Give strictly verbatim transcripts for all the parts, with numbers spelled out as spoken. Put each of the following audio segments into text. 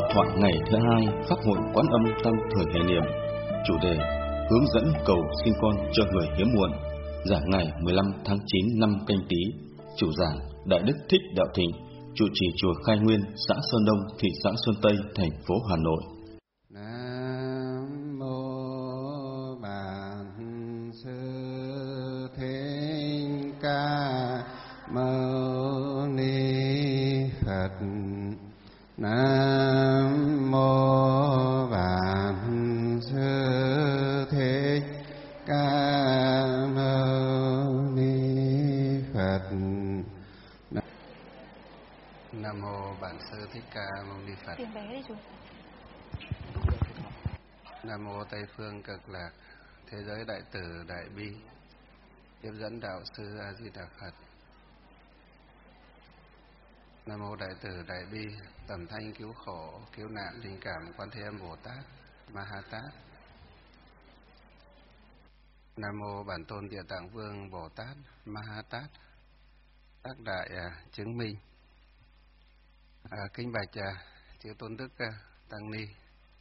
thoại ngày thứ hai Pháp hội Quán Âm Tam Thời Hệ Niệm. Chủ đề: hướng dẫn cầu sinh con cho người hiếm muộn. Giảng ngày mười lăm tháng chín năm Canh Tý. Chủ giảng: Đại đức Thích Đạo Thịnh, trụ trì chùa Khai Nguyên, xã Sơn Đông, thị xã Sơn Tây, thành phố Hà Nội. Nam mô Bản Sư Thích Ca Mâu Ni Phật. Nam mô Bản Sư Thích Ca Mâu Ni Phật. Nam mô Bản Sư Thích Ca Mâu Ni Phật. Nam mô Tây Phương Cực Lạc, thế giới đại từ đại bi, tiếp dẫn đạo sư A Di Đà Phật. Nam mô Đại Từ Đại Bi, tầm thanh cứu khổ, cứu nạn linh cảm Quan Thế Âm Bồ Tát, Ma Ha Tát. Nam mô Bản Tôn Địa Tạng Vương Bồ Tát, Ma Ha Tát, tác đại à, chứng minh. À, kính bạch à, chư tôn đức à, tăng ni,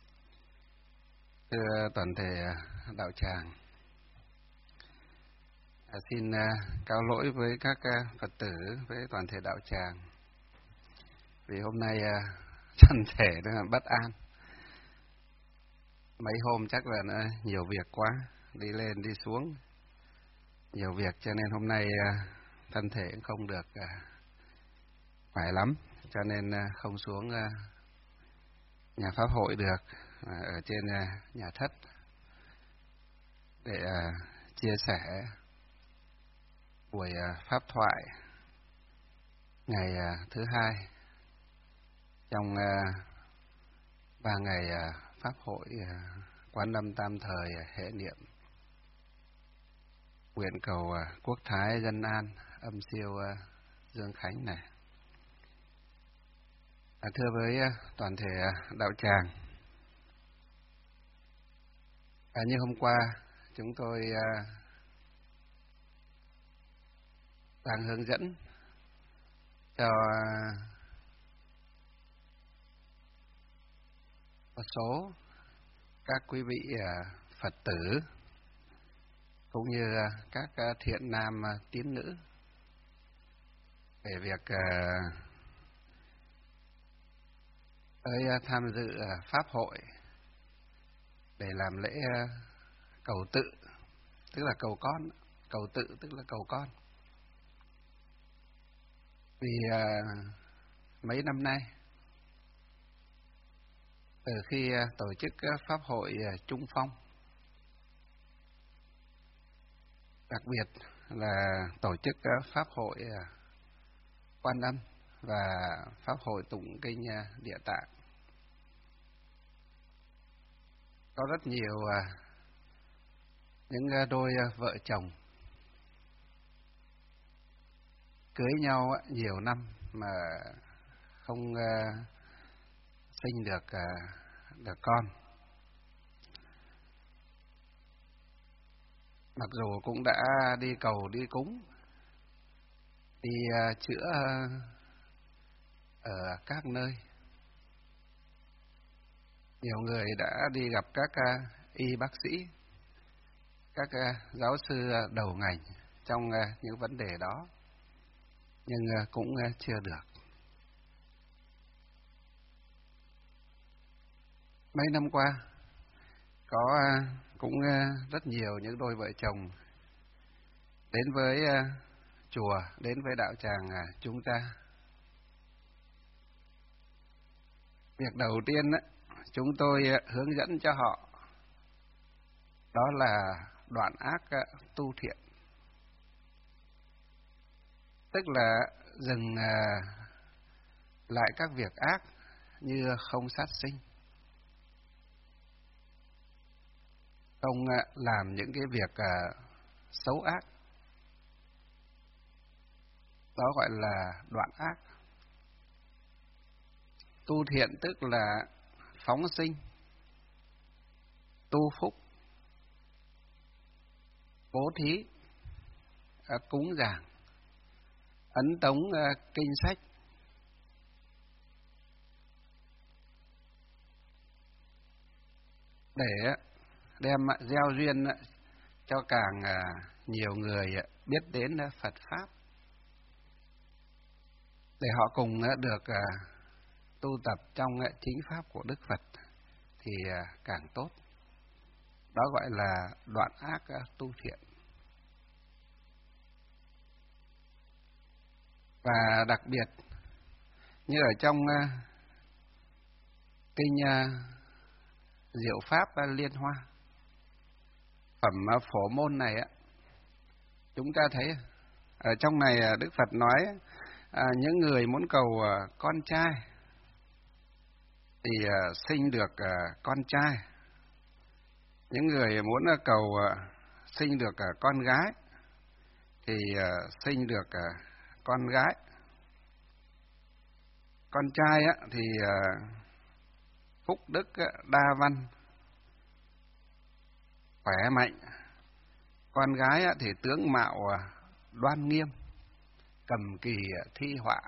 thưa toàn thể à, đạo tràng. À, xin à, cáo lỗi với các à, Phật tử, với toàn thể đạo tràng. Vì hôm nay à, thân thể rất là bất an. Mấy hôm chắc là nó nhiều việc quá, đi lên đi xuống nhiều việc, cho nên hôm nay à, thân thể cũng không được à, khỏe lắm, cho nên à, không xuống à, nhà pháp hội được, à, ở trên à, nhà thất để à, chia sẻ buổi à, pháp thoại ngày à, thứ hai trong uh, ba ngày uh, pháp hội uh, Quán Âm Tam Thời uh, Hệ Niệm, nguyện cầu uh, quốc thái dân an, âm siêu uh, dương khánh này. À, thưa với uh, toàn thể uh, đạo tràng, à, như hôm qua chúng tôi uh, đang hướng dẫn cho uh, một số các quý vị Phật tử cũng như các thiện nam tín nữ về việc tới tham dự pháp hội để làm lễ cầu tự, tức là cầu con, cầu tự tức là cầu con. Vì mấy năm nay, từ khi tổ chức pháp hội Trung Phong, đặc biệt là tổ chức pháp hội Quan Âm và pháp hội tụng kinh Địa Tạng, có rất nhiều những đôi vợ chồng cưới nhau nhiều năm mà không sinh được được con. Mặc dù cũng đã đi cầu đi cúng, đi uh, chữa ở các nơi, nhiều người đã đi gặp các uh, y bác sĩ, các uh, giáo sư đầu ngành trong uh, những vấn đề đó, nhưng uh, cũng uh, chưa được. Mấy năm qua có uh, cũng uh, rất nhiều những đôi vợ chồng đến với uh, chùa, đến với đạo tràng uh, chúng ta. Việc đầu tiên uh, chúng tôi uh, hướng dẫn cho họ đó là đoạn ác uh, tu thiện, tức là dừng uh, lại các việc ác như không sát sinh, không làm những cái việc uh, xấu ác, đó gọi là đoạn ác. Tu thiện tức là phóng sinh, tu phúc, bố thí, uh, cúng dường, ấn tống uh, kinh sách, để đem gieo duyên cho càng nhiều người biết đến Phật Pháp, để họ cùng được tu tập trong chính Pháp của Đức Phật thì càng tốt. Đó gọi là đoạn ác tu thiện. Và đặc biệt như ở trong kinh Diệu Pháp Liên Hoa, phẩm Phổ Môn này á, chúng ta thấy ở trong này Đức Phật nói à, những người muốn cầu con trai thì sinh được con trai, những người muốn cầu sinh được con gái thì sinh được con gái. Con trai á, thì phúc đức đa văn, khỏe mạnh. Con gái á, thì tướng mạo đoan nghiêm, cầm kỳ thi họa,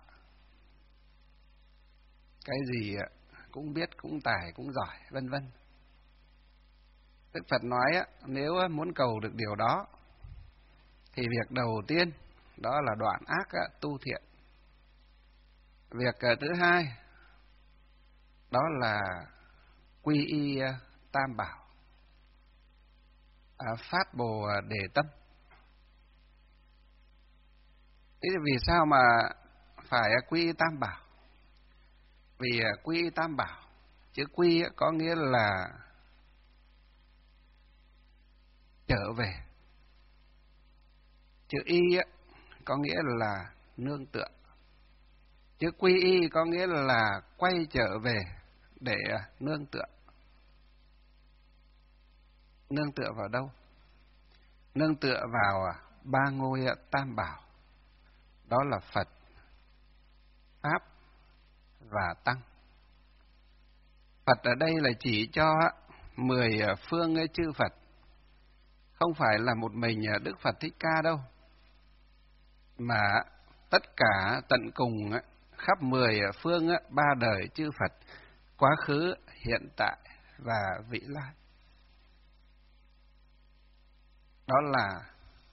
cái gì cũng biết, cũng tài, cũng giỏi, vân vân. Đức Phật nói á, nếu muốn cầu được điều đó thì việc đầu tiên đó là đoạn ác tu thiện. Việc thứ hai đó là quy y tam bảo, phát bồ đề tâm. Thế thì vì sao mà phải quy y tam bảo? Vì quy y tam bảo, chữ quy có nghĩa là trở về, chữ y có nghĩa là nương tựa, chữ quy y có nghĩa là quay trở về để nương tựa. Nương tựa vào đâu? Nương tựa vào ba ngôi tam bảo, đó là Phật, Pháp và Tăng. Phật ở đây là chỉ cho mười phương chư Phật, không phải là một mình Đức Phật Thích Ca đâu, mà tất cả tận cùng khắp mười phương ba đời chư Phật, quá khứ, hiện tại và vị lai. Đó là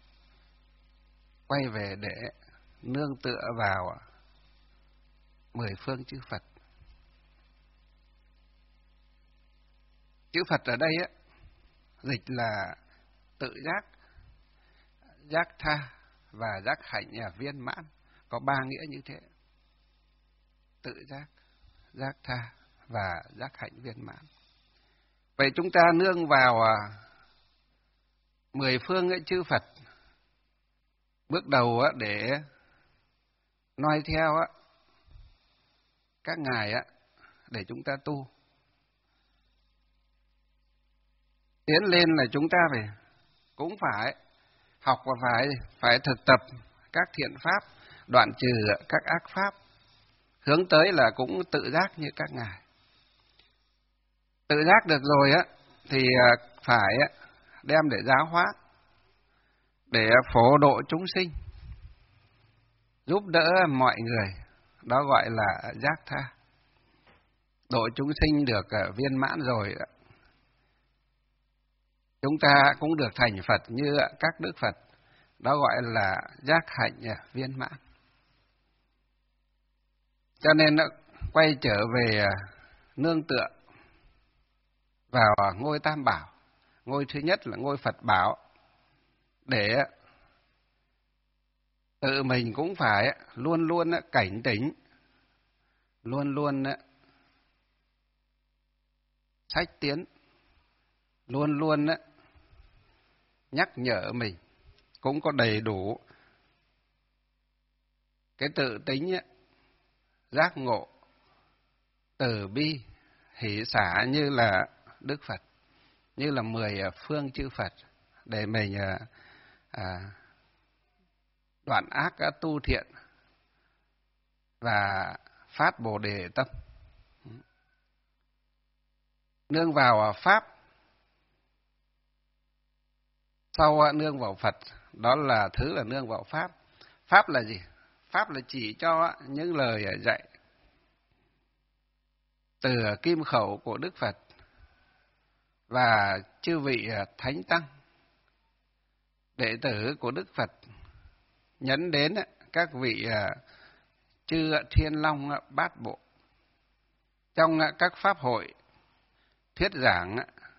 quay về để nương tựa vào mười phương chư Phật. Chữ Phật ở đây á, dịch là tự giác, giác tha và giác hạnh viên mãn, có ba nghĩa như thế: tự giác, giác tha và giác hạnh viên mãn. Vậy chúng ta nương vào mười phương ấy chư Phật, bước đầu á, để noi theo á, các ngài á, để chúng ta tu. Tiến lên là chúng ta phải cũng phải học và phải phải thực tập các thiện pháp, đoạn trừ các ác pháp, hướng tới là cũng tự giác như các ngài. Tự giác được rồi á thì phải đem để giáo hóa, để phổ độ chúng sinh, giúp đỡ mọi người, đó gọi là giác tha. Độ chúng sinh được viên mãn rồi, chúng ta cũng được thành Phật như các đức Phật, đó gọi là giác hạnh viên mãn. Cho nên quay trở về nương tựa vào ngôi tam bảo. Ngôi thứ nhất là ngôi Phật bảo, để tự mình cũng phải luôn luôn cảnh tỉnh, luôn luôn sách tiến, luôn luôn nhắc nhở mình, cũng có đầy đủ cái tự tính giác ngộ, từ bi, hỷ xả như là Đức Phật, như là mười phương chư Phật, để mình à, đoạn ác tu thiện và phát bồ đề tâm. Nương vào Pháp, sau nương vào Phật, đó là thứ là nương vào Pháp. Pháp là gì? Pháp là chỉ cho những lời dạy từ kim khẩu của Đức Phật, và chư vị thánh tăng, đệ tử của Đức Phật, nhấn đến các vị chư Thiên Long Bát Bộ trong các pháp hội thuyết giảng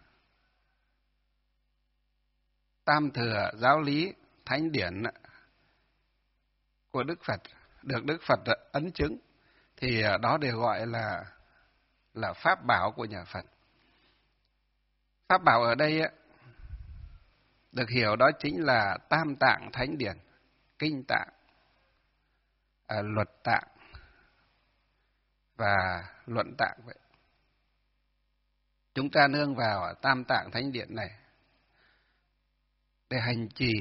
tam thừa giáo lý thánh điển của Đức Phật, được Đức Phật ấn chứng, thì đó đều gọi là là pháp bảo của nhà Phật. Pháp bảo ở đây được hiểu đó chính là tam tạng thánh điển, kinh tạng, à, luật tạng và luận tạng vậy. Chúng ta nương vào tam tạng thánh điển này để hành trì,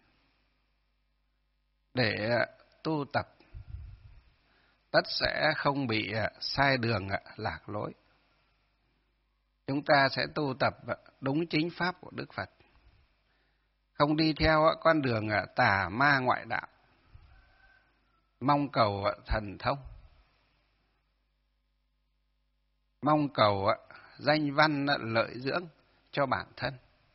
để tu tập, tất sẽ không bị sai đường lạc lối. Chúng ta sẽ tu tập đúng chính pháp của Đức Phật, không đi theo con đường tà ma ngoại đạo, mong cầu thần thông, mong cầu danh văn lợi dưỡng cho bản thân.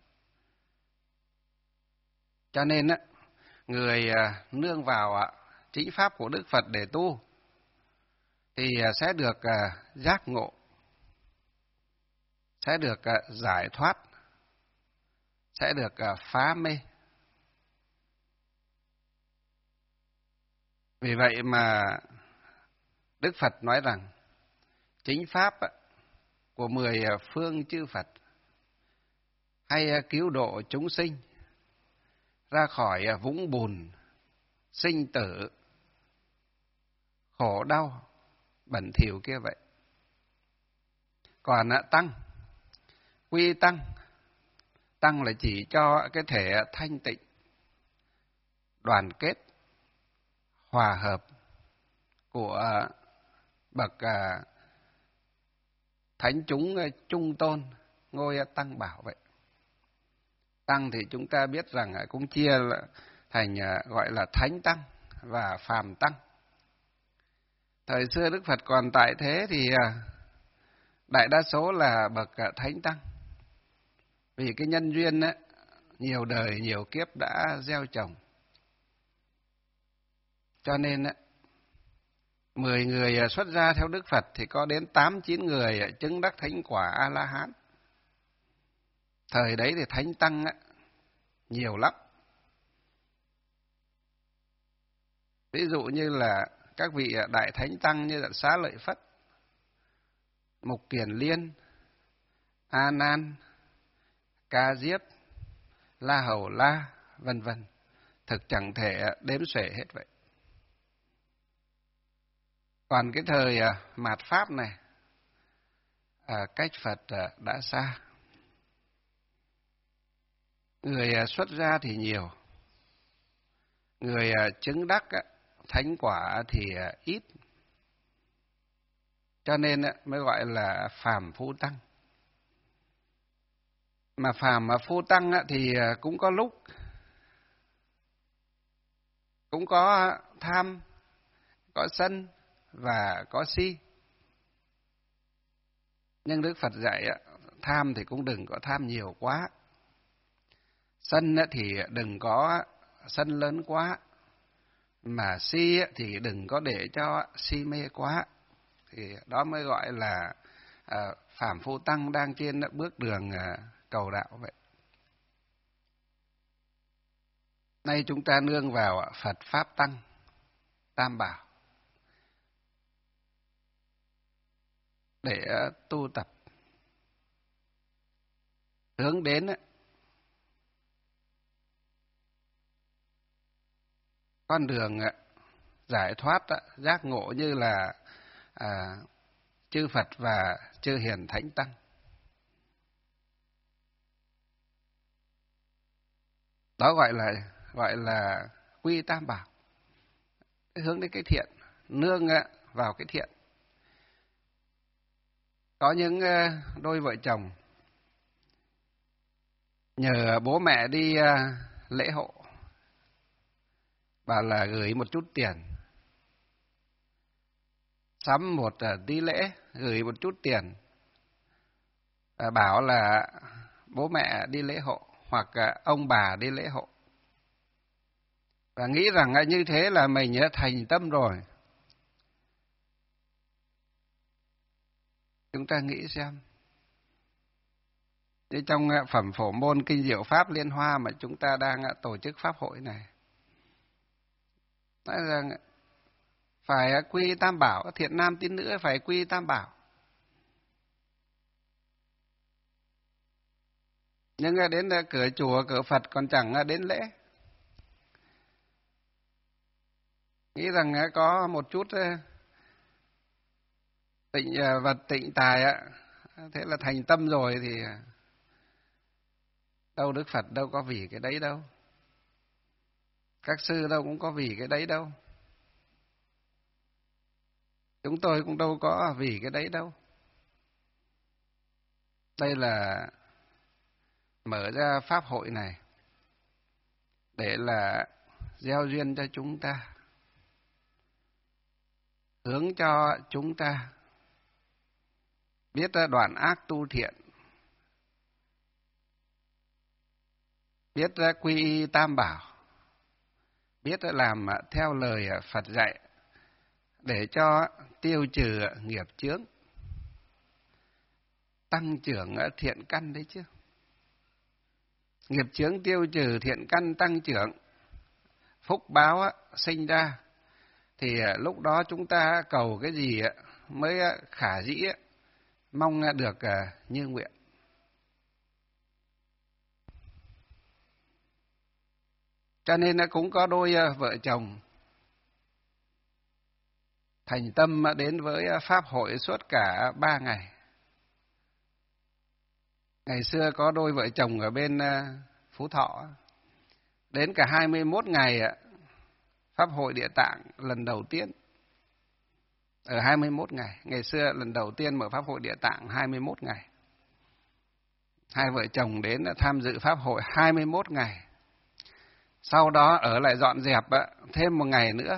Cho nên người nương vào chính pháp của Đức Phật để tu thì sẽ được giác ngộ, sẽ được giải thoát, sẽ được phá mê. Vì vậy mà Đức Phật nói rằng chính pháp của mười phương chư Phật hay cứu độ chúng sinh ra khỏi vũng bùn sinh tử khổ đau bẩn thỉu kia vậy. Còn tăng, quy tăng, tăng là chỉ cho cái thể thanh tịnh, đoàn kết, hòa hợp của bậc thánh chúng trung tôn ngôi tăng bảo vậy. Tăng thì chúng ta biết rằng cũng chia thành gọi là thánh tăng và phàm tăng. Thời xưa Đức Phật còn tại thế thì đại đa số là bậc thánh tăng. Vì cái nhân duyên ấy, nhiều đời nhiều kiếp đã gieo trồng. Cho nên mười người xuất gia theo Đức Phật thì có đến tám chín người chứng đắc thánh quả A-la-hán. Thời đấy thì thánh tăng nhiều lắm. Ví dụ như là các vị đại thánh tăng như là Xá Lợi Phất, Mục Kiền Liên, A Nan, Ca Diếp, La Hầu La, vân vân, thực chẳng thể đếm xuể hết vậy. Còn cái thời mạt Pháp này, cách Phật đã xa, người xuất gia thì nhiều, người chứng đắc thánh quả thì ít, cho nên mới gọi là phàm phu tăng. Mà phàm phu tăng thì cũng có lúc cũng có tham, có sân và có si. Nhưng Đức Phật dạy tham thì cũng đừng có tham nhiều quá, sân thì đừng có sân lớn quá, mà si thì đừng có để cho si mê quá. Thì đó mới gọi là à, phàm phu tăng đang trên bước đường à, cầu đạo vậy. Nay chúng ta nương vào Phật Pháp Tăng, Tam Bảo để tu tập, hướng đến con đường giải thoát, giác ngộ như là à, chư Phật và chư Hiền Thánh Tăng. Đó gọi là gọi là quy Tam Bảo, hướng đến cái thiện, nương vào cái thiện. Có những đôi vợ chồng nhờ bố mẹ đi lễ hộ, bảo là gửi một chút tiền, sắm một tí lễ, gửi một chút tiền, bảo là bố mẹ đi lễ hộ hoặc ông bà đi lễ hộ. Và nghĩ rằng như thế là mình thành tâm rồi. Chúng ta nghĩ xem. Như trong phẩm phổ môn Kinh Diệu Pháp Liên Hoa mà chúng ta đang tổ chức pháp hội này, nói rằng phải quy Tam Bảo, thiện nam tín nữ phải quy Tam Bảo. Nhưng đến cửa chùa, cửa Phật còn chẳng đến lễ. Nghĩ rằng có một chút tịnh vật tịnh tài, thế là thành tâm rồi thì đâu Đức Phật đâu có vì cái đấy đâu. Các sư đâu cũng có vì cái đấy đâu. Chúng tôi cũng đâu có vì cái đấy đâu. Đây là mở ra pháp hội này để là gieo duyên cho chúng ta, hướng cho chúng ta biết đoạn ác tu thiện, biết quy y Tam Bảo, biết làm theo lời Phật dạy để cho tiêu trừ nghiệp chướng, tăng trưởng thiện căn đấy chứ. Nghiệp chướng tiêu trừ, thiện căn tăng trưởng, phúc báo sinh ra, thì lúc đó chúng ta cầu cái gì mới khả dĩ mong được như nguyện. Cho nên cũng có đôi vợ chồng thành tâm đến với pháp hội suốt cả ba ngày. Ngày xưa có đôi vợ chồng ở bên Phú Thọ, đến cả hai mươi mốt ngày pháp hội Địa Tạng lần đầu tiên. Ở hai mươi mốt ngày, ngày xưa lần đầu tiên mở pháp hội Địa Tạng hai mươi mốt ngày. Hai vợ chồng đến tham dự pháp hội hai mươi mốt ngày. Sau đó ở lại dọn dẹp thêm một ngày nữa.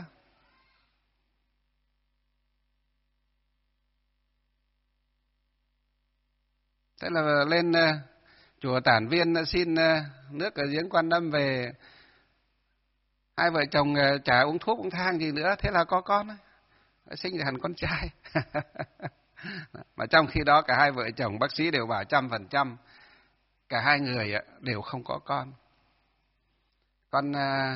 Thế là lên chùa Tản Viên xin nước ở giếng Quan Âm về. Hai vợ chồng chả uống thuốc uống thang gì nữa, thế là có con, sinh thành con trai. Mà trong khi đó cả hai vợ chồng bác sĩ đều bảo trăm phần trăm cả hai người đều không có con. Con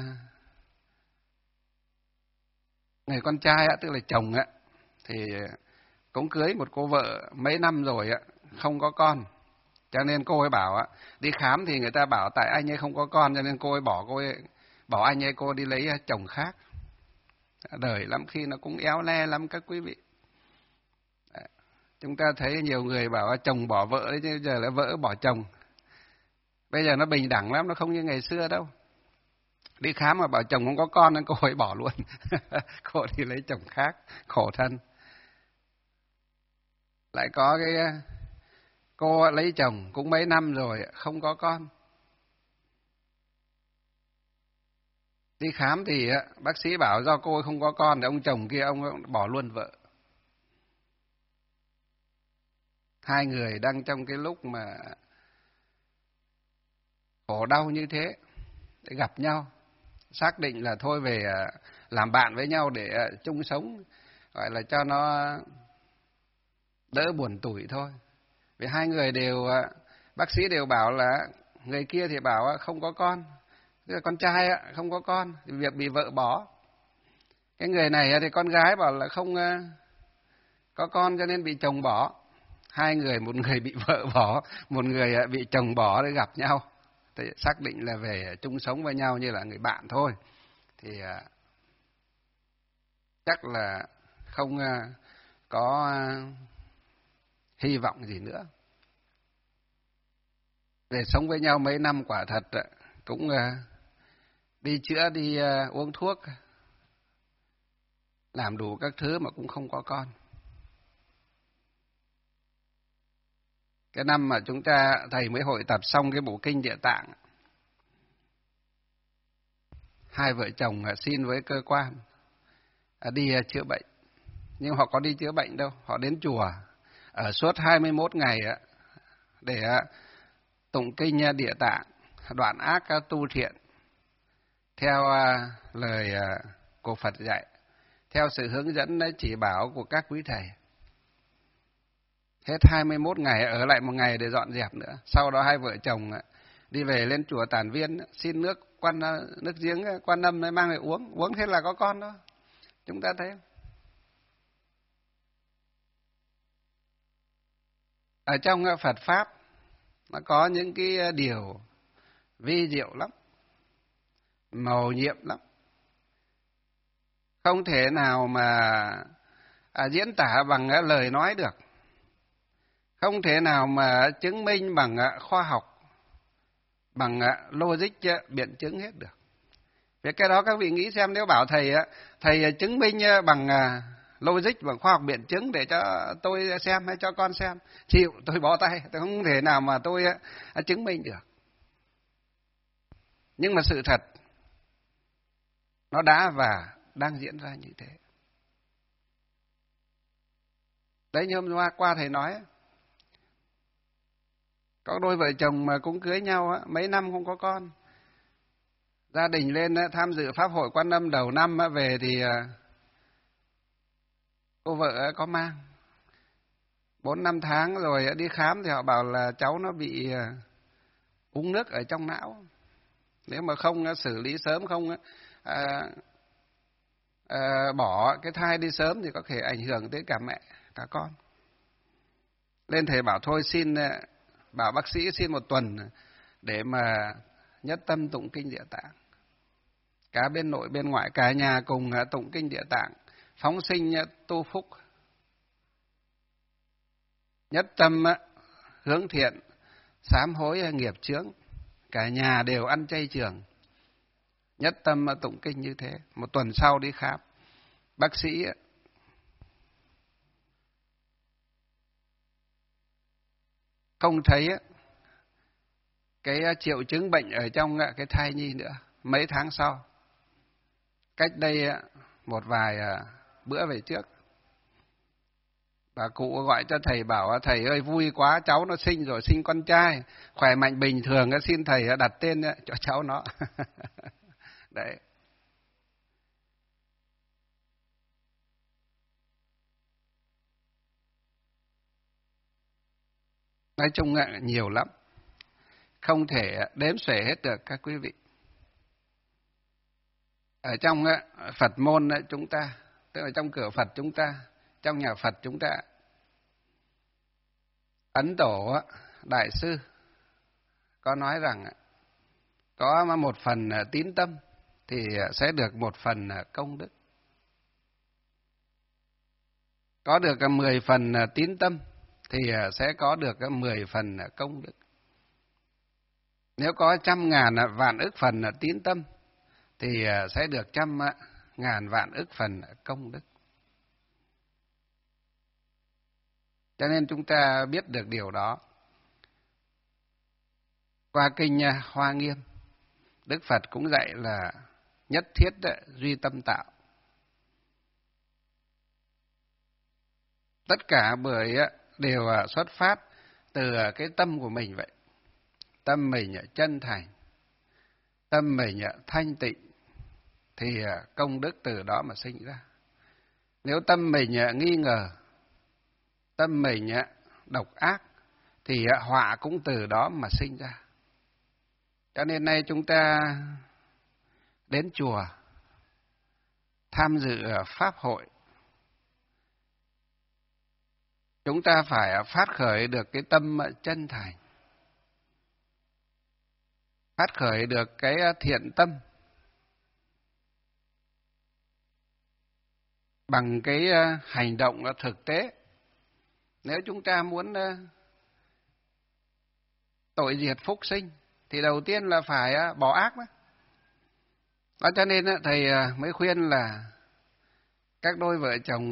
người con trai tức là chồng thì cũng cưới một cô vợ mấy năm rồi không có con, cho nên cô ấy bảo đi khám thì người ta bảo tại anh ấy không có con, cho nên cô ấy bỏ cô ấy bảo anh ấy cô đi lấy chồng khác. Đời lắm khi nó cũng éo le lắm các quý vị. Chúng ta thấy nhiều người bảo chồng bỏ vợ đấy, chứ giờ là vợ bỏ chồng. Bây giờ nó bình đẳng lắm, nó không như ngày xưa đâu. Đi khám mà bảo chồng không có con nên cô ấy bỏ luôn. Cô đi lấy chồng khác, khổ thân. Lại có cái cô lấy chồng cũng mấy năm rồi không có con. Đi khám thì bác sĩ bảo do cô ấy không có con thì ông chồng kia ông bỏ luôn vợ. Hai người đang trong cái lúc mà khổ đau như thế để gặp nhau, xác định là thôi về làm bạn với nhau để chung sống, gọi là cho nó đỡ buồn tủi thôi. Vì hai người đều, bác sĩ đều bảo là người kia thì bảo không có con, tức là con trai không có con, việc bị vợ bỏ. Cái người này thì con gái bảo là không có con cho nên bị chồng bỏ. Hai người, một người bị vợ bỏ, một người bị chồng bỏ để gặp nhau. Thì xác định là về chung sống với nhau như là người bạn thôi. Thì chắc là không có hy vọng gì nữa. Về sống với nhau mấy năm quả thật cũng đi chữa, đi uống thuốc, làm đủ các thứ mà cũng không có con. Cái năm mà chúng ta, thầy mới hội tập xong cái bộ kinh Địa Tạng, hai vợ chồng xin với cơ quan đi chữa bệnh. Nhưng họ có đi chữa bệnh đâu, họ đến chùa ở suốt hai mươi mốt ngày để tụng kinh Địa Tạng, đoạn ác tu thiện, theo lời của Phật dạy, theo sự hướng dẫn chỉ bảo của các quý thầy. Hết hai mươi mốt ngày, ở lại một ngày để dọn dẹp nữa. Sau đó hai vợ chồng đi về lên chùa Tản Viên, xin nước quan nước giếng Quan Âm mang về uống, uống thế là có con đó. Chúng ta thấy không? Ở trong Phật Pháp, nó có những cái điều vi diệu lắm, mầu nhiệm lắm. Không thể nào mà à, diễn tả bằng à, lời nói được. Không thể nào mà chứng minh bằng à, khoa học, bằng à, logic à, biện chứng hết được. Vì cái đó các vị nghĩ xem, nếu bảo thầy à, thầy à, chứng minh à, bằng à, logic, bằng khoa học biện chứng để cho tôi xem hay cho con xem, chịu, tôi bỏ tay, tôi không thể nào mà tôi à, chứng minh được. Nhưng mà sự thật nó đã và đang diễn ra như thế. Đấy, như hôm qua, qua thầy nói, có đôi vợ chồng mà cũng cưới nhau mấy năm không có con. Gia đình lên tham dự Pháp hội Quan Âm đầu năm về thì cô vợ có mang. Bốn năm tháng rồi đi khám thì họ bảo là cháu nó bị uống nước ở trong não. Nếu mà không xử lý sớm, không à, à, bỏ cái thai đi sớm thì có thể ảnh hưởng tới cả mẹ, cả con. Lên thầy bảo thôi xin, bảo bác sĩ xin một tuần để mà nhất tâm tụng kinh Địa Tạng. Cả bên nội bên ngoại, cả nhà cùng tụng kinh Địa Tạng, phóng sinh tu phúc. Nhất tâm hướng thiện, sám hối nghiệp chướng. Cả nhà đều ăn chay trường. Nhất tâm tụng kinh như thế. Một tuần sau đi khám, bác sĩ không thấy cái triệu chứng bệnh ở trong cái thai nhi nữa. Mấy tháng sau, cách đây một vài bữa về trước, bà cụ gọi cho thầy bảo thầy ơi vui quá, cháu nó sinh rồi, sinh con trai, khỏe mạnh bình thường, xin thầy đặt tên cho cháu nó. Đấy. Nói chung nhiều lắm, không thể đếm xuể hết được các quý vị. Ở trong Phật môn chúng ta, tức là trong cửa Phật chúng ta, trong nhà Phật chúng ta, Ấn Tổ Đại Sư có nói rằng có một phần tín tâm thì sẽ được một phần công đức. Có được mười phần tín tâm thì sẽ có được mười phần công đức. Nếu có trăm ngàn vạn ức phần tín tâm thì sẽ được trăm ngàn vạn ức phần công đức. Cho nên chúng ta biết được điều đó. Qua kinh Hoa Nghiêm, Đức Phật cũng dạy là nhất thiết duy tâm tạo. Tất cả bởi đều xuất phát từ cái tâm của mình vậy. Tâm mình chân thành, tâm mình thanh tịnh thì công đức từ đó mà sinh ra. Nếu tâm mình nghi ngờ, tâm mình độc ác thì họa cũng từ đó mà sinh ra. Cho nên nay chúng ta đến chùa tham dự pháp hội, chúng ta phải phát khởi được cái tâm chân thành, phát khởi được cái thiện tâm bằng cái hành động thực tế. Nếu chúng ta muốn tội diệt phúc sinh thì đầu tiên là phải bỏ ác đó. Đó cho nên thầy mới khuyên là các đôi vợ chồng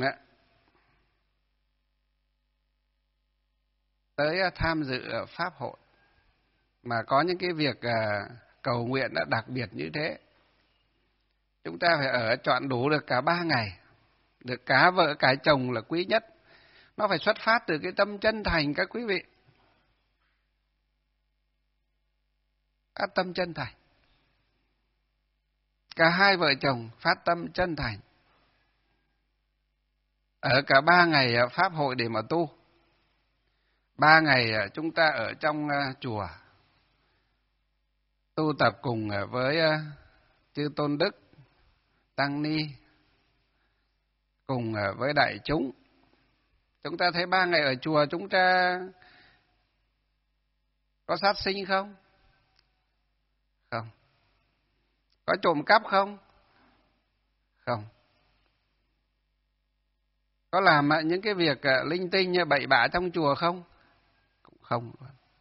tới tham dự pháp hội mà có những cái việc cầu nguyện đã đặc biệt như thế, chúng ta phải ở trọn đủ được cả ba ngày, được cả vợ cả chồng là quý nhất. Nó phải xuất phát từ cái tâm chân thành các quý vị. phát tâm chân thành. Cả hai vợ chồng phát tâm chân thành. Ở cả ba ngày pháp hội để mà tu. Ba ngày chúng ta ở trong chùa tu tập cùng với chư tôn đức, tăng ni, cùng với đại chúng. Chúng ta thấy ba ngày ở chùa chúng ta có sát sinh không? Không. Có trộm cắp không? Không. Có làm những cái việc linh tinh bậy bạ trong chùa không? Cũng không.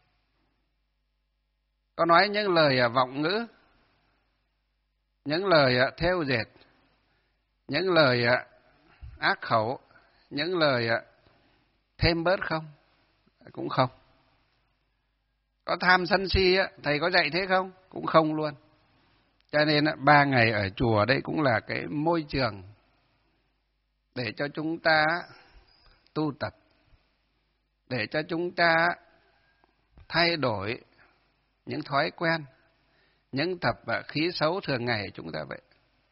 Có nói những lời vọng ngữ, những lời thêu dệt, những lời ác khẩu, những lời thêm bớt không? Cũng không. Có tham sân si, thầy có dạy thế không? Cũng không luôn. Cho nên ba ngày ở chùa đây cũng là cái môi trường để cho chúng ta tu tập, để cho chúng ta thay đổi những thói quen, những tập khí xấu thường ngày chúng ta vậy.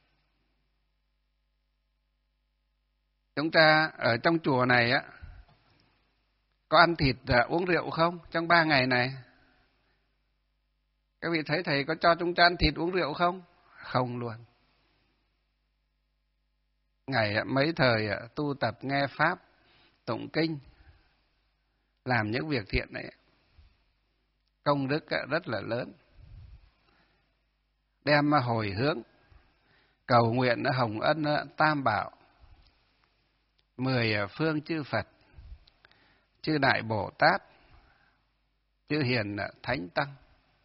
Chúng ta ở trong chùa này á, có ăn thịt uống rượu không trong ba ngày này? Các vị thấy thầy có cho chúng ta ăn thịt uống rượu không? Không luôn. Ngày mấy thời tu tập nghe pháp, tụng kinh, làm những việc thiện này, công đức rất là lớn. Đem hồi hướng, cầu nguyện hồng ân tam bảo, mười phương chư Phật, chư Đại Bồ Tát, chư Hiền Thánh Tăng,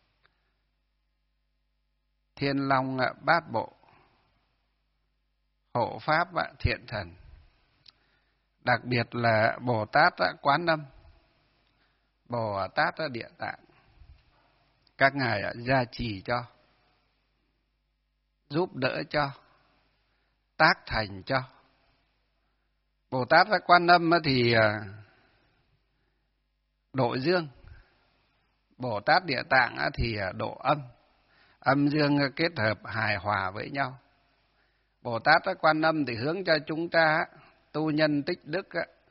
Thiên Long Bát Bộ, hộ pháp thiện thần, đặc biệt là Bồ Tát Quán Âm, Bồ Tát Địa Tạng, các ngài gia trì cho, giúp đỡ cho, tác thành cho. Bồ Tát Quan Âm thì độ dương, Bồ Tát Địa Tạng thì độ âm, âm dương kết hợp hài hòa với nhau. Bồ Tát Quan Âm thì hướng cho chúng ta tu nhân tích đức,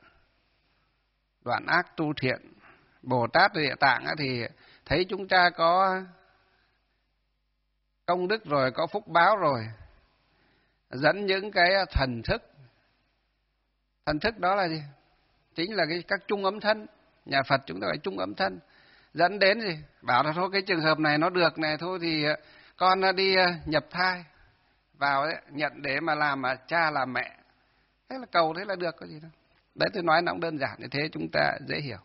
đoạn ác tu thiện. Bồ Tát Địa Tạng thì thấy chúng ta có công đức rồi, có phúc báo rồi, dẫn những cái thần thức. Thần thức đó là gì? Chính là cái các chung âm thân. Nhà Phật chúng ta phải chung âm thân. Dẫn đến gì? Bảo là thôi cái trường hợp này nó được này, thôi thì con đi nhập thai vào đấy, nhận để mà làm mà cha làm mẹ. Thế là cầu thế là được, có gì đâu. Đấy tôi nói nó cũng đơn giản như thế, chúng ta dễ hiểu.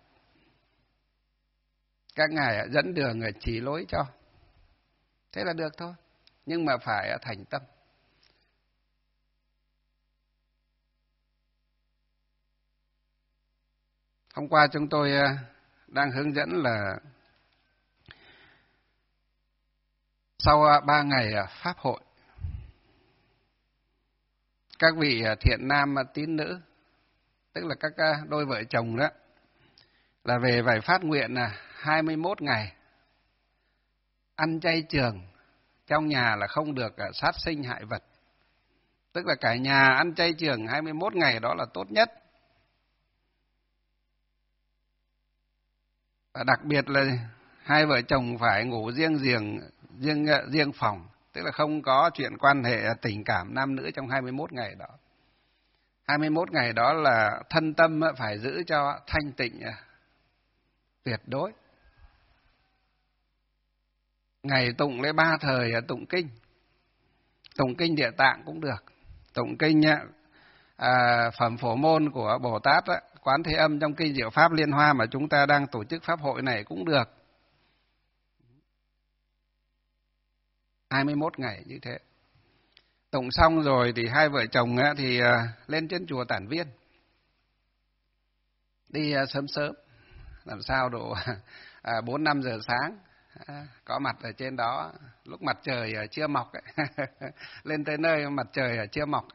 Các ngài dẫn đường chỉ lối cho. Thế là được thôi. Nhưng mà phải thành tâm. Hôm qua chúng tôi đang hướng dẫn là sau ba ngày pháp hội, các vị thiện nam tín nữ, tức là các đôi vợ chồng đó, là về phải phát nguyện là hai mươi mốt ngày ăn chay trường, trong nhà là không được sát sinh hại vật. Tức là cả nhà ăn chay trường hai mươi mốt ngày đó là tốt nhất. Và đặc biệt là hai vợ chồng phải ngủ riêng giường, riêng riêng phòng, tức là không có chuyện quan hệ tình cảm nam nữ trong hai mươi mốt ngày đó. hai mươi mốt ngày đó là thân tâm phải giữ cho thanh tịnh tuyệt đối. Ngày tụng lấy ba thời tụng kinh, tụng kinh Địa Tạng cũng được, tụng kinh à, phẩm Phổ Môn của Bồ Tát Quán Thế Âm trong kinh Diệu Pháp Liên Hoa mà chúng ta đang tổ chức pháp hội này cũng được. hai mươi mốt ngày như thế. Tụng xong rồi thì hai vợ chồng thì lên trên chùa Tản Viên, đi sớm sớm, làm sao độ bốn năm giờ sáng có mặt ở trên đó lúc mặt trời chưa mọc ấy. Lên tới nơi mặt trời chưa mọc.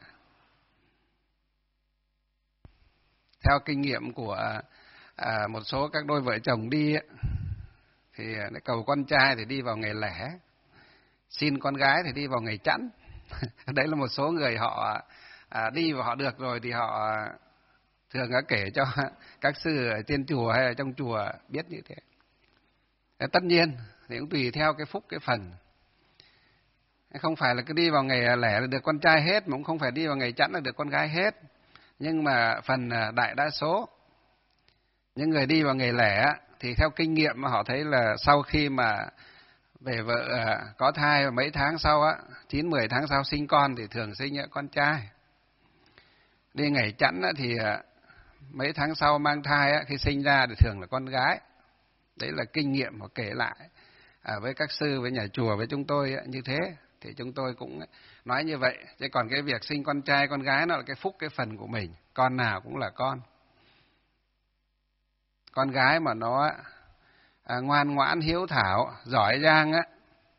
Theo kinh nghiệm của à, một số các đôi vợ chồng đi ấy, thì cầu con trai thì đi vào ngày lẻ, xin con gái thì đi vào ngày chẵn. Đấy là một số người họ à, đi và họ được rồi thì họ thường đã kể cho các sư ở trên chùa hay ở trong chùa biết như thế. Tất nhiên thì cũng tùy theo cái phúc cái phần. Không phải là cứ đi vào ngày lẻ là được con trai hết, mà cũng không phải đi vào ngày chẵn là được con gái hết. Nhưng mà phần đại đa số những người đi vào ngày lẻ thì theo kinh nghiệm mà họ thấy là sau khi mà về vợ có thai mấy tháng sau á, chín mười tháng sau sinh con thì thường sinh con trai. Đi ngày chẵn thì mấy tháng sau mang thai á, khi sinh ra thì thường là con gái. Đấy là kinh nghiệm họ kể lại à, với các sư, với nhà chùa, với chúng tôi á, như thế. Thì chúng tôi cũng nói như vậy. Chứ còn cái việc sinh con trai, con gái nó là cái phúc, cái phần của mình. Con nào cũng là con. Con gái mà nó à, ngoan ngoãn, hiếu thảo, giỏi giang á,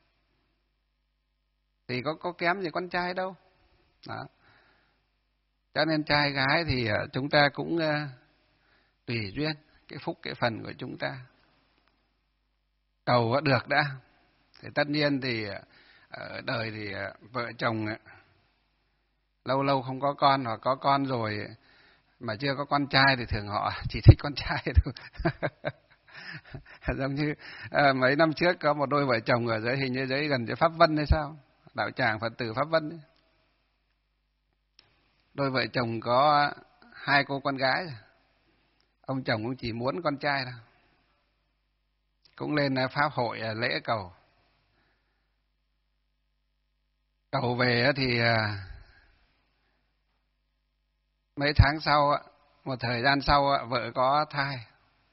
thì có, có kém gì con trai đâu. Đó. Cho nên trai gái thì chúng ta cũng uh, tùy duyên, cái phúc, cái phần của chúng ta. Cầu được đã. Thì tất nhiên thì ở đời thì vợ chồng lâu lâu không có con, hoặc có con rồi mà chưa có con trai thì thường họ chỉ thích con trai thôi. Giống như à, mấy năm trước có một đôi vợ chồng ở dưới, hình như dưới gần dưới Pháp Vân hay sao, đạo tràng Phật tử Pháp Vân ấy. Đôi vợ chồng có hai cô con gái, ông chồng cũng chỉ muốn con trai thôi, cũng lên pháp hội lễ cầu. Cầu về thì mấy tháng sau, một thời gian sau vợ có thai.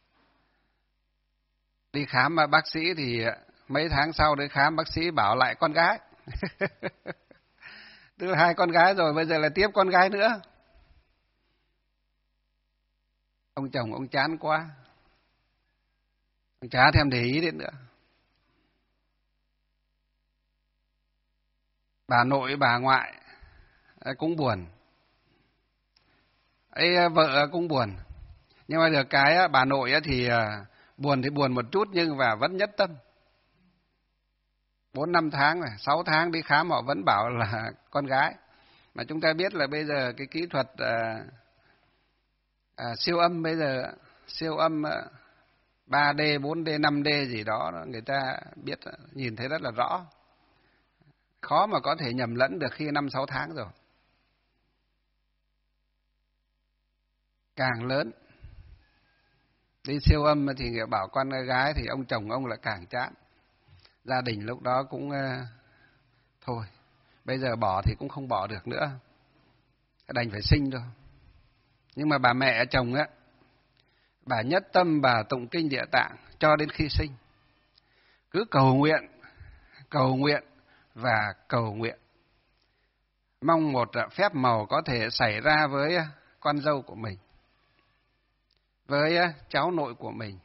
Đi khám bác sĩ thì mấy tháng sau đi khám bác sĩ bảo lại con gái. Tức là hai con gái rồi, bây giờ là tiếp con gái nữa. Ông chồng ông chán quá, ông chả thèm để ý đến nữa. Bà nội bà ngoại cũng buồn, ấy vợ cũng buồn. Nhưng mà được cái bà nội thì buồn thì buồn một chút nhưng mà vẫn nhất tâm. Bốn năm tháng này, sáu tháng đi khám họ vẫn bảo là con gái. Mà chúng ta biết là bây giờ cái kỹ thuật à, à, siêu âm bây giờ, siêu âm ba D, bốn D, năm D gì đó, người ta biết, nhìn thấy rất là rõ. Khó mà có thể nhầm lẫn được khi năm sáu tháng rồi. Càng lớn đi siêu âm thì người bảo con gái thì ông chồng ông lại càng chán. Gia đình lúc đó cũng uh, thôi, bây giờ bỏ thì cũng không bỏ được nữa, đành phải sinh thôi. Nhưng mà bà mẹ chồng á, bà nhất tâm bà tụng kinh Địa Tạng cho đến khi sinh, cứ cầu nguyện, cầu nguyện và cầu nguyện, mong một phép màu có thể xảy ra với con dâu của mình, với cháu nội của mình.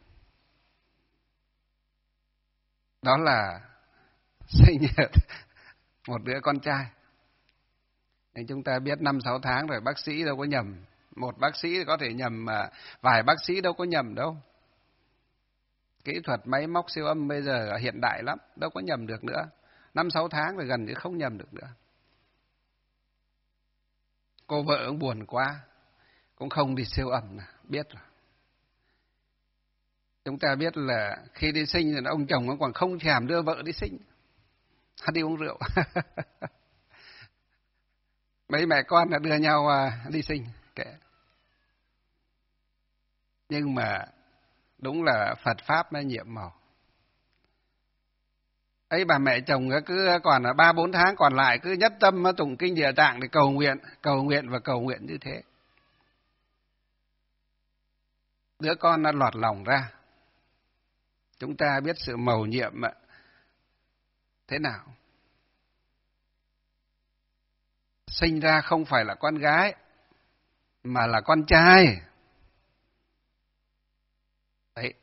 Đó là sinh một đứa con trai. Nên chúng ta biết năm sáu tháng rồi, bác sĩ đâu có nhầm. Một bác sĩ có thể nhầm, mà vài bác sĩ đâu có nhầm đâu. Kỹ thuật máy móc siêu âm bây giờ hiện đại lắm, đâu có nhầm được nữa. Năm sáu tháng rồi gần như không nhầm được nữa. Cô vợ cũng buồn quá, cũng không đi siêu âm, biết rồi. Chúng ta biết là khi đi sinh thì ông chồng còn không thèm đưa vợ đi sinh, đi uống rượu. Mấy mẹ con là đưa nhau đi sinh, kệ. Nhưng mà đúng là Phật Pháp nó nhiệm màu. Ấy bà mẹ chồng cứ còn ba bốn tháng còn lại cứ nhất tâm tụng kinh Địa Tạng để cầu nguyện, cầu nguyện và cầu nguyện như thế. Đứa con nó lọt lòng ra. Chúng ta biết sự mầu nhiệm thế nào. Sinh ra không phải là con gái, mà là con trai. Đấy.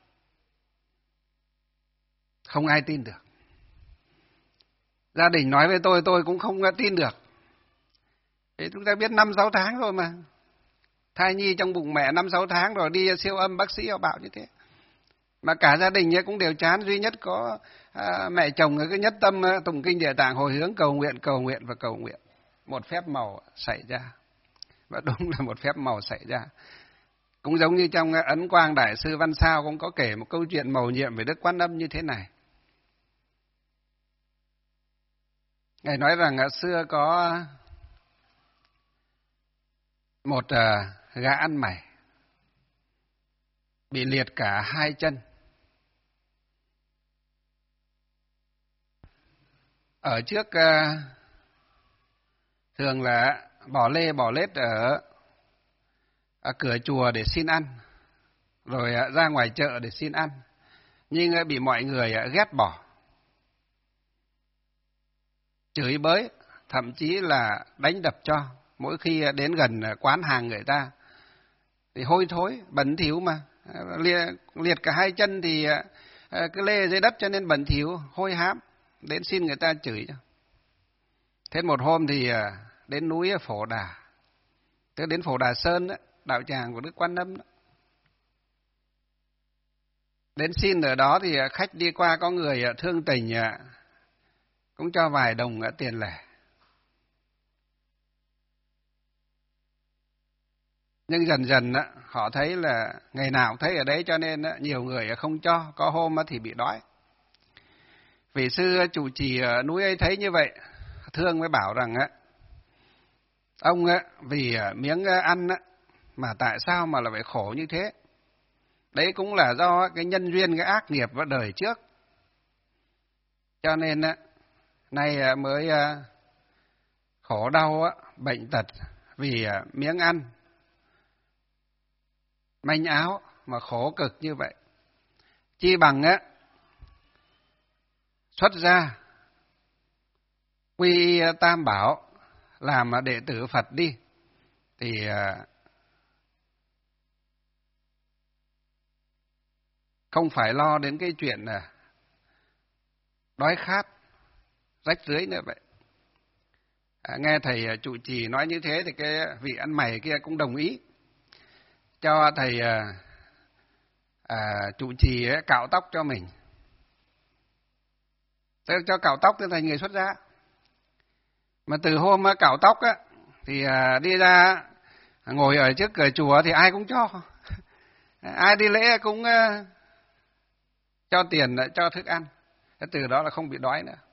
Không ai tin được. Gia đình nói với tôi, tôi cũng không tin được. Thế chúng ta biết năm sáu tháng rồi mà. Thai nhi trong bụng mẹ năm sáu tháng rồi, đi siêu âm bác sĩ họ bảo như thế. Mà cả gia đình cũng đều chán, duy nhất có à, mẹ chồng cứ nhất tâm tụng kinh Địa Tạng, hồi hướng cầu nguyện, cầu nguyện và cầu nguyện. Một phép màu xảy ra. Và đúng là một phép màu xảy ra. Cũng giống như trong Ấn Quang Đại sư Văn Sao cũng có kể một câu chuyện mầu nhiệm về Đức Quan Âm như thế này. Ngài nói rằng xưa có một gã ăn mày bị liệt cả hai chân. Ở trước thường là bỏ lê bỏ lết ở, ở cửa chùa để xin ăn, rồi ra ngoài chợ để xin ăn, nhưng bị mọi người ghét bỏ, chửi bới, thậm chí là đánh đập cho. Mỗi khi đến gần quán hàng người ta thì hôi thối, bẩn thỉu mà, liệt, liệt cả hai chân thì cứ lê dưới đất cho nên bẩn thỉu, hôi hám, đến xin người ta chửi cho. Thế một hôm thì đến núi Phổ Đà, tức đến Phổ Đà Sơn đó, đạo tràng của Đức Quan Âm đó. Đến xin ở đó thì khách đi qua có người thương tình cũng cho vài đồng tiền lẻ. Nhưng dần dần họ thấy là ngày nào cũng thấy ở đấy, cho nên nhiều người không cho, có hôm thì bị đói. Vị sư trụ trì ở núi ấy thấy như vậy, thương mới bảo rằng ông vì miếng ăn mà tại sao mà là phải khổ như thế? Đấy cũng là do cái nhân duyên, cái ác nghiệp vào đời trước. Cho nên nay mới khổ đau, bệnh tật vì miếng ăn, manh áo mà khổ cực như vậy. Chi bằng á xuất gia quy Tam Bảo, làm đệ tử Phật đi, thì không phải lo đến cái chuyện là đói khát, rách rưới nữa vậy. À, nghe thầy trụ trì nói như thế thì cái vị ăn mày kia cũng đồng ý cho thầy à, à, trụ trì ấy, cạo tóc cho mình. Thế cho cạo tóc thì thành người xuất gia. Mà từ hôm cạo tóc á, thì à, đi ra ngồi ở trước cửa chùa thì ai cũng cho. Ai đi lễ cũng à, cho tiền, cho thức ăn. Thế từ đó là không bị đói nữa.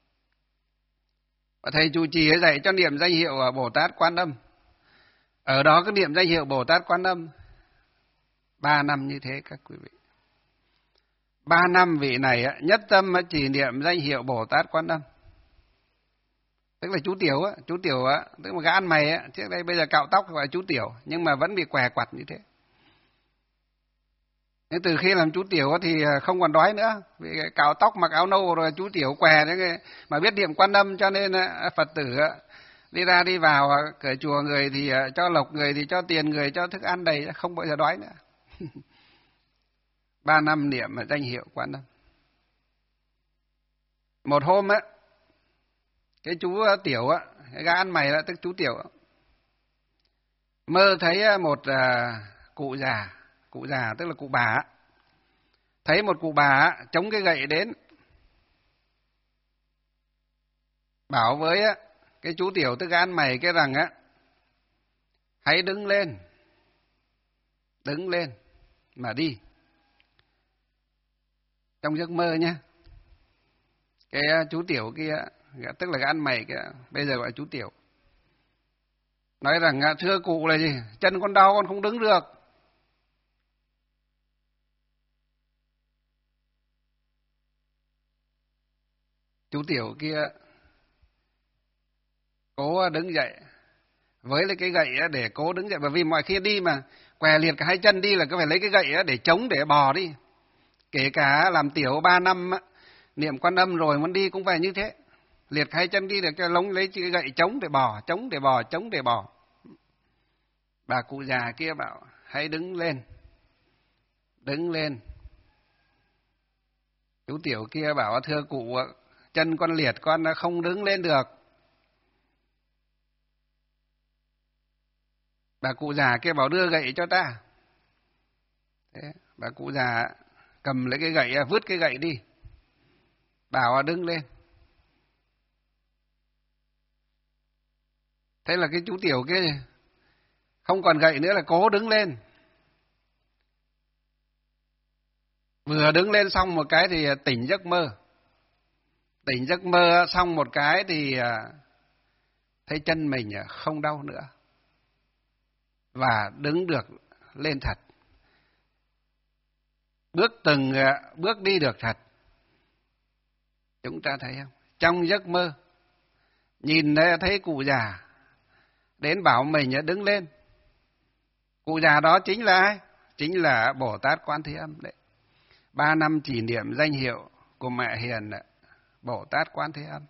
Và thầy trụ trì ấy dạy cho niệm danh hiệu Bồ Tát Quan Âm. Ở đó cái niệm danh hiệu Bồ Tát Quan Âm ba năm như thế các quý vị. Ba năm vị này nhất tâm chỉ niệm danh hiệu Bồ Tát Quan Âm. Tức là chú Tiểu á, chú Tiểu á, tức là gã ăn mày á, trước đây bây giờ cạo tóc gọi là chú Tiểu, nhưng mà vẫn bị què quặt như thế. Nhưng từ khi làm chú Tiểu thì không còn đói nữa, vì cạo tóc mặc áo nâu rồi chú Tiểu què đấy, mà biết niệm Quan Âm cho nên Phật tử đi ra đi vào cửa chùa, người thì cho lộc, người thì cho tiền, người cho thức ăn đầy, không bao giờ đói nữa. Ba năm niệm danh hiệu Quan Âm. Một hôm á, cái chú Tiểu á, cái gã ăn mày đó, tức chú Tiểu á, mơ thấy một cụ già, cụ già tức là cụ bà á, thấy một cụ bà á, chống cái gậy đến, bảo với á, cái chú Tiểu tức gã ăn mày cái rằng á, hãy đứng lên, đứng lên mà đi. Trong giấc mơ nhá. Cái chú Tiểu kia, tức là cái ăn mày kia, bây giờ gọi là chú Tiểu, nói rằng thưa cụ là gì? Chân con đau, con không đứng được. Chú Tiểu kia cố đứng dậy, với lấy cái gậy để cố đứng dậy, bởi vì mọi khi đi mà què liệt cả hai chân đi là cứ phải lấy cái gậy để chống để bò đi. Kể cả làm Tiểu ba năm niệm Quan Âm rồi muốn đi cũng phải như thế, liệt hai chân đi được cho lống lấy cái gậy chống để bò, chống để bò, chống để bò. Bà cụ già kia bảo hãy đứng lên, đứng lên. Chú Tiểu kia bảo thưa cụ, chân con liệt, con không đứng lên được. Bà cụ già kia bảo đưa gậy cho ta. Thế, bà cụ già cầm lấy cái gậy, vứt cái gậy đi, bảo đứng lên. Thế là cái chú Tiểu kia không còn gậy nữa là cố đứng lên. Vừa đứng lên xong một cái thì tỉnh giấc mơ. Tỉnh giấc mơ xong một cái thì thấy chân mình không đau nữa. Và đứng được lên thật. Bước từng bước đi được thật. Chúng ta thấy không? Trong giấc mơ, nhìn thấy cụ già đến bảo mình đứng lên. Cụ già đó chính là ai? Chính là Bồ Tát Quan Thế Âm đấy. Ba năm kỷ niệm danh hiệu của mẹ hiền Bồ Tát Quan Thế Âm.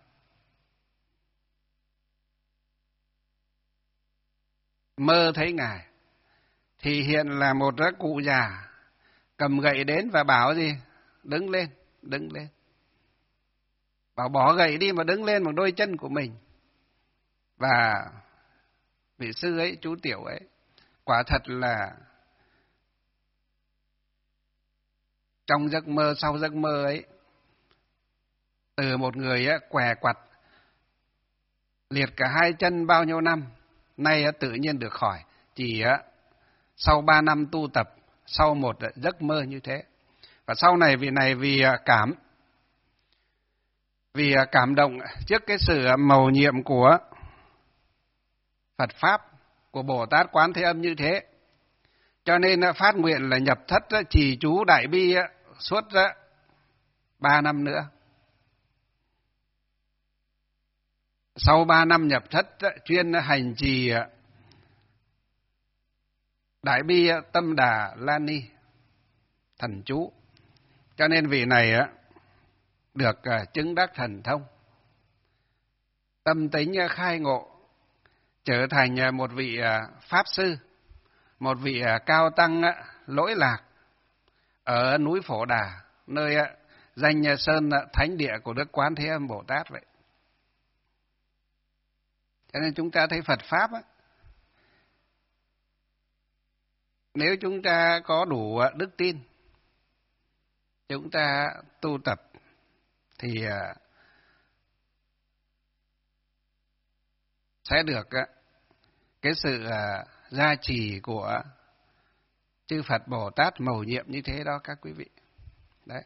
Mơ thấy Ngài thì hiện là một cụ già cầm gậy đến và bảo gì? Đứng lên, đứng lên. Bảo bỏ gậy đi mà đứng lên bằng đôi chân của mình. Và vị sư ấy, chú Tiểu ấy, quả thật là trong giấc mơ, sau giấc mơ ấy, từ một người ấy, què quặt, liệt cả hai chân bao nhiêu năm, nay ấy, tự nhiên được khỏi. Chỉ ấy, sau ba năm tu tập, sau một giấc mơ như thế. Và sau này vị này vì cảm, vì cảm động trước cái sự mầu nhiệm của Phật Pháp, của Bồ Tát Quán Thế Âm như thế, cho nên phát nguyện là nhập thất trì chú Đại Bi suốt ba năm nữa. Sau ba năm nhập thất chuyên hành trì Đại Bi Tâm Đà La Ni thần chú. Cho nên vị này được chứng đắc thần thông, tâm tính khai ngộ, trở thành một vị pháp sư, một vị cao tăng lỗi lạc ở núi Phổ Đà, nơi danh sơn thánh địa của Đức Quán Thế Âm Bồ Tát vậy. Cho nên chúng ta thấy Phật Pháp á, nếu chúng ta có đủ đức tin, chúng ta tu tập thì sẽ được cái sự gia trì của chư Phật Bồ Tát mầu nhiệm như thế đó các quý vị. Đấy.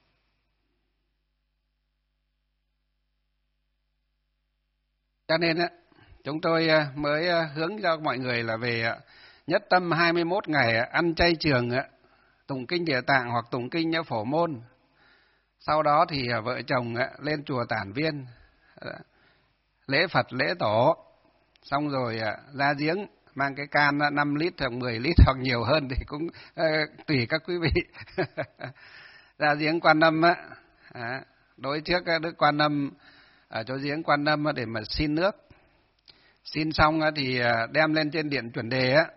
Cho nên chúng tôi mới hướng cho mọi người là về nhất tâm hai mươi mốt ngày ăn chay trường, tụng kinh Địa Tạng hoặc tụng kinh Phổ Môn. Sau đó thì vợ chồng lên chùa Tản Viên, lễ Phật lễ Tổ, xong rồi ra giếng mang cái can năm lít hoặc mười lít hoặc nhiều hơn thì cũng uh, tùy các quý vị. Ra giếng Quan Âm á, à, đối trước Đức Quan Âm ở chỗ giếng Quan Âm để mà xin nước. Xin xong thì đem lên trên điện chuẩn đề á.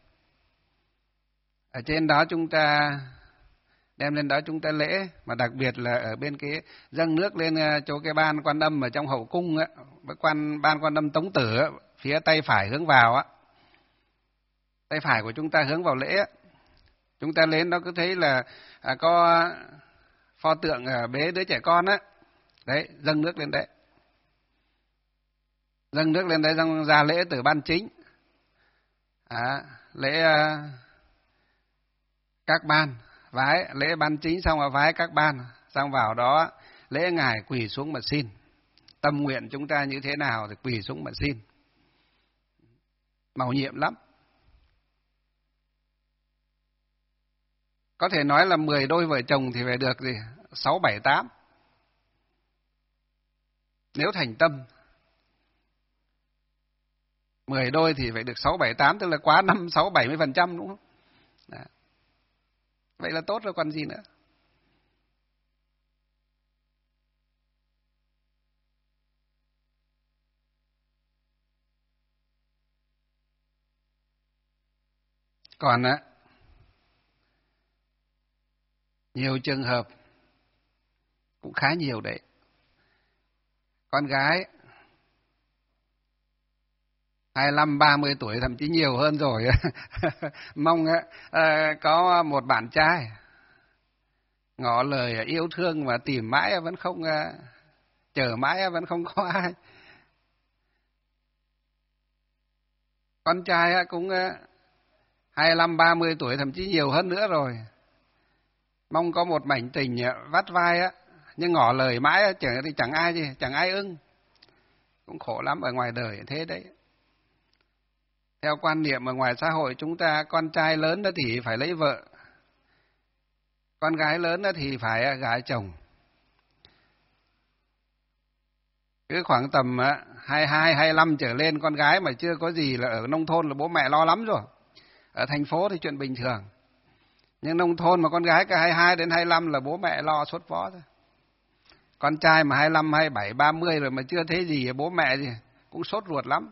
Ở trên đó chúng ta đem lên đó chúng ta lễ, mà đặc biệt là ở bên cái dâng nước lên chỗ cái ban Quan Âm ở trong hậu cung á, quan ban Quan Âm Tống Tử á, phía tay phải hướng vào á. Tay phải của chúng ta hướng vào lễ á. Chúng ta lên đó cứ thấy là à, có pho tượng à, bế đứa trẻ con á. Đấy, dâng nước lên đấy. Dâng nước lên đấy xong ra lễ từ ban chính. À, lễ à, các ban, vái, lễ ban chính xong rồi vái các ban, xong vào đó lễ ngài quỳ xuống mà xin. Tâm nguyện chúng ta như thế nào thì quỳ xuống mà xin. Mầu nhiệm lắm. Có thể nói là mười đôi vợ chồng thì phải được gì? sáu, bảy, tám. Nếu thành tâm. mười đôi thì phải được sáu, bảy, tám, tức là quá năm, sáu, bảy mươi phần trăm đúng không? Đó. Vậy là tốt rồi còn gì nữa. Còn á, nhiều trường hợp cũng khá nhiều đấy. Con gái hai mươi lăm, ba mươi tuổi thậm chí nhiều hơn rồi mong à, có một bạn trai ngỏ lời yêu thương mà tìm mãi vẫn không, chờ mãi vẫn không có ai. Con trai cũng hai mươi lăm ba mươi tuổi, thậm chí nhiều hơn nữa rồi, mong có một mảnh tình vắt vai á, nhưng ngỏ lời mãi chẳng thì chẳng ai gì, chẳng ai ưng. Cũng khổ lắm, ở ngoài đời thế đấy. Theo quan niệm ở ngoài xã hội chúng ta, con trai lớn đó thì phải lấy vợ, con gái lớn đó thì phải gả chồng. Cứ khoảng tầm hai mươi hai, hai mươi lăm trở lên, con gái mà chưa có gì là ở nông thôn là bố mẹ lo lắm rồi. Ở thành phố thì chuyện bình thường. Nhưng nông thôn mà con gái cả hai mươi hai đến hai mươi lăm là bố mẹ lo sốt vó thôi. Con trai mà hai mươi lăm, hai mươi bảy, ba mươi rồi mà chưa thấy gì, bố mẹ gì cũng sốt ruột lắm.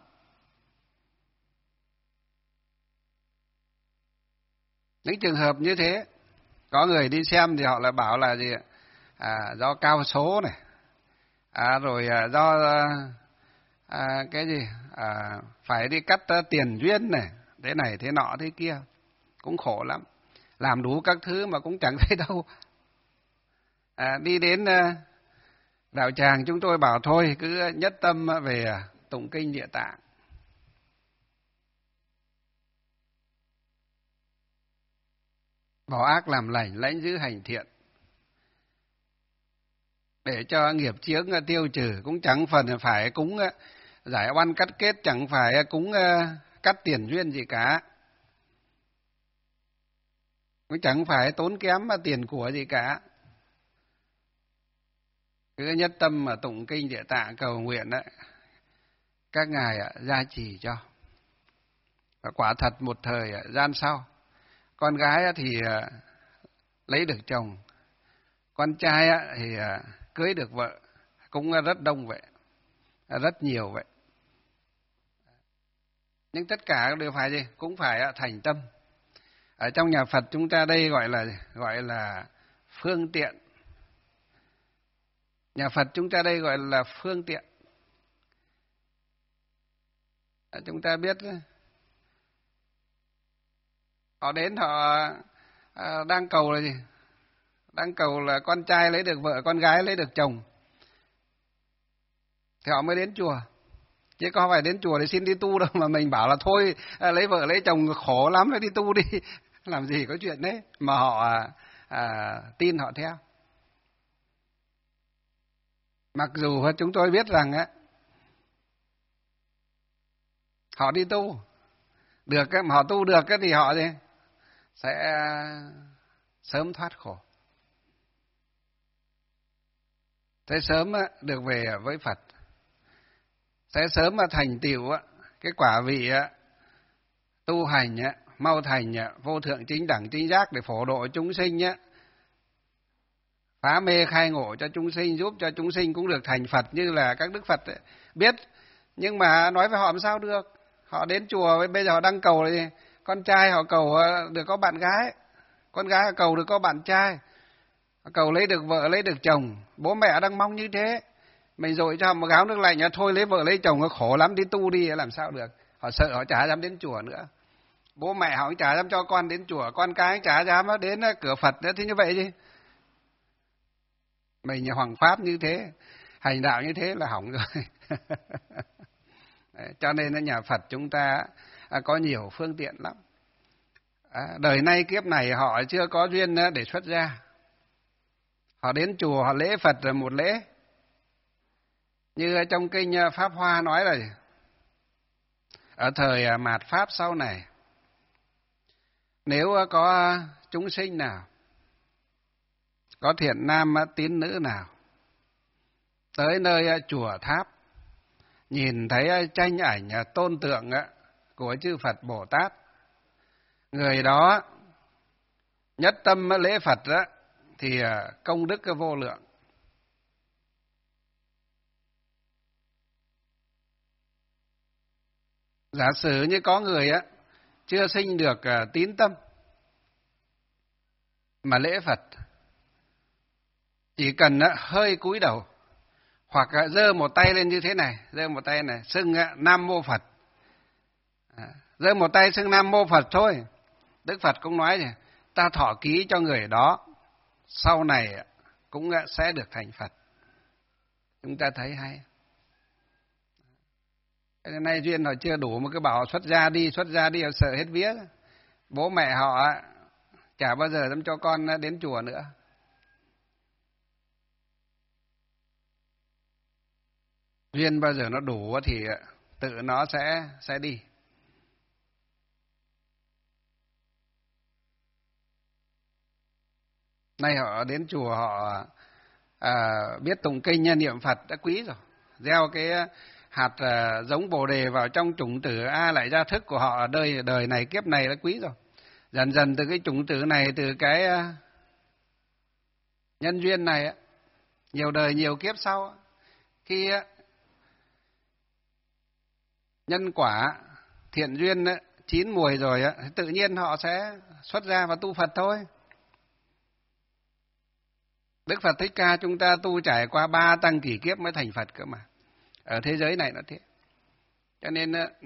Những trường hợp như thế, có người đi xem thì họ lại bảo là gì, à, do cao số này, à, rồi à, do à, cái gì, à, phải đi cắt uh, tiền duyên này, thế này thế nọ thế kia, cũng khổ lắm. Làm đủ các thứ mà cũng chẳng thấy đâu. À, đi đến uh, đạo tràng chúng tôi bảo thôi cứ nhất tâm về tụng kinh Địa Tạng. Bỏ ác làm lành, lãnh giữ hành thiện, để cho nghiệp chướng tiêu trừ. Cũng chẳng phần phải cúng giải oan cắt kết, chẳng phải cúng cắt tiền duyên gì cả, cũng chẳng phải tốn kém tiền của gì cả. Cứ nhất tâm mà tụng kinh Địa Tạng cầu nguyện đấy, các ngài gia trì cho. Và quả thật một thời gian sau, con gái thì lấy được chồng, con trai thì cưới được vợ, cũng rất đông vậy, rất nhiều vậy. Nhưng tất cả đều phải gì? Cũng phải thành tâm. Ở trong nhà Phật chúng ta đây gọi là gọi là phương tiện. Nhà Phật chúng ta đây gọi là phương tiện. Chúng ta biết họ đến họ đang cầu là gì? Đang cầu là con trai lấy được vợ, con gái lấy được chồng, thì họ mới đến chùa. Chứ có phải đến chùa để xin đi tu đâu mà mình bảo là thôi lấy vợ lấy chồng khổ lắm, đi tu đi. Làm gì có chuyện đấy mà họ à, à, tin họ theo. Mặc dù chúng tôi biết rằng á, họ đi tu được, mà họ tu được thì họ gì? Sẽ sớm thoát khổ, sẽ sớm được về với Phật, sẽ sớm thành tựu cái quả vị tu hành mau thành vô thượng chính đẳng chính giác, để phổ độ chúng sinh, phá mê khai ngộ cho chúng sinh, giúp cho chúng sinh cũng được thành Phật như là các đức Phật biết. Nhưng mà nói với họ làm sao được? Họ đến chùa bây giờ họ đang cầu là gì? Con trai họ cầu được có bạn gái, con gái họ cầu được có bạn trai, họ cầu lấy được vợ lấy được chồng. Bố mẹ đang mong như thế, mình dội cho một gáo nước lạnh, thôi lấy vợ lấy chồng nó khổ lắm, đi tu đi, làm sao được? Họ sợ, họ chả dám đến chùa nữa. Bố mẹ họ cũng chả dám cho con đến chùa, con cái cũng chả dám đến cửa Phật nữa. Thế như vậy chứ mình hoằng pháp như thế, hành đạo như thế là hỏng rồi. Đấy, cho nên nhà Phật chúng ta có nhiều phương tiện lắm. À, đời nay kiếp này họ chưa có duyên để xuất gia, họ đến chùa họ lễ Phật rồi một lễ. Như trong kinh Pháp Hoa nói là ở thời mạt Pháp sau này, nếu có chúng sinh nào, có thiện nam tín nữ nào tới nơi chùa tháp, nhìn thấy tranh ảnh tôn tượng của chư Phật Bồ Tát, người đó nhất tâm lễ Phật đó, thì công đức vô lượng. Giả sử như có người á chưa sinh được tín tâm mà lễ Phật, chỉ cần hơi cúi đầu hoặc giơ một tay lên như thế này, giơ một tay này xưng Nam Mô Phật, giơ một tay xưng Nam Mô Phật thôi, Đức Phật cũng nói gì, ta thọ ký cho người đó sau này cũng sẽ được thành Phật. Chúng ta thấy hay. Cái nay duyên họ chưa đủ mà cứ bảo họ xuất gia đi, xuất gia đi, họ sợ hết vía. Bố mẹ họ chả bao giờ dám cho con đến chùa nữa. Duyên bao giờ nó đủ thì tự nó sẽ sẽ đi. Nay họ đến chùa họ à, biết tụng kinh niệm Phật đã quý rồi. Gieo cái hạt à, giống bồ đề vào trong chủng tử A lại ra thức của họ ở đời đời này kiếp này đã quý rồi. Dần dần từ cái chủng tử này, từ cái à, nhân duyên này, nhiều đời nhiều kiếp sau, khi à, nhân quả thiện duyên chín mùi rồi, tự nhiên họ sẽ xuất gia và tu Phật thôi. Đức Phật Thích Ca chúng ta tu trải qua ba tăng kỷ kiếp mới thành Phật cơ mà. Ở thế giới này nó thế. Cho nên